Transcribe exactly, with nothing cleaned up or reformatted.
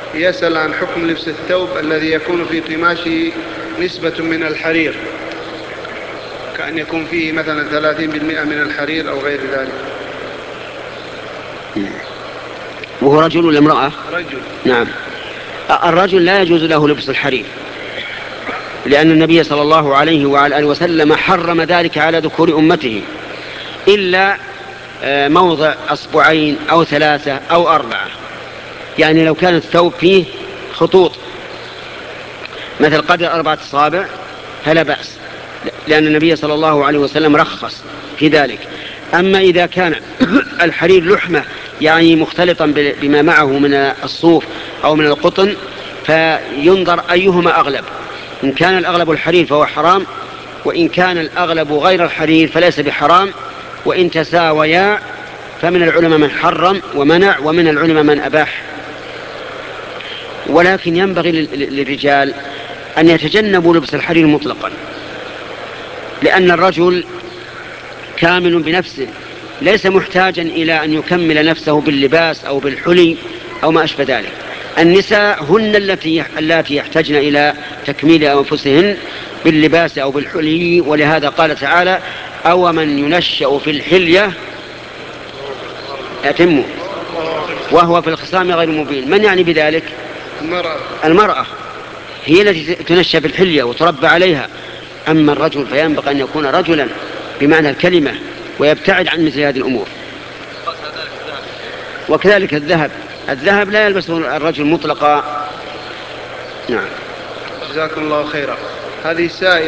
يسأل عن حكم لبس الثوب الذي يكون في قماشه نسبة من الحرير، كأن يكون فيه مثلا ثلاثين بالمئة من الحرير أو غير ذلك. وهو رجل ولا امرأة؟ رجل. نعم. الرجل لا يجوز له لبس الحرير، لأن النبي صلى الله عليه وعلى آله وسلم حرم ذلك على ذكور أمته، إلا موضع أصبعين أو ثلاثة أو أربعة. يعني لو كان الثوب فيه خطوط مثل قدر أربعة أصابع فلا بأس، لأن النبي صلى الله عليه وسلم رخص في ذلك. أما إذا كان الحرير لحمة يعني مختلطا بما معه من الصوف أو من القطن، فينظر أيهما أغلب. إن كان الأغلب الحرير فهو حرام، وإن كان الأغلب غير الحرير فليس بحرام. وإن تساويا فمن العلماء من حرم ومنع، ومن العلماء من أباح. ولكن ينبغي للرجال أن يتجنبوا لبس الحرير مطلقا، لأن الرجل كامل بنفسه، ليس محتاجا إلى أن يكمل نفسه باللباس أو بالحلي أو ما أشبه ذلك. النساء هن التي التي يحتاجن إلى تكميل أنفسهن باللباس أو بالحلي. ولهذا قال تعالى: أو من ينشأ في الحلية يتم وهو في الخصام غير مبين. من يعني بذلك؟ المرأة. المرأة هي التي تنشأ في الحلية وتربى عليها. أما الرجل فينبغي أن يكون رجلا بمعنى الكلمة ويبتعد عن مثل هذه الأمور. وكذلك الذهب الذهب لا يلبسه الرجل مطلقا. نعم. جزاكم الله خيرا. هذه سائلة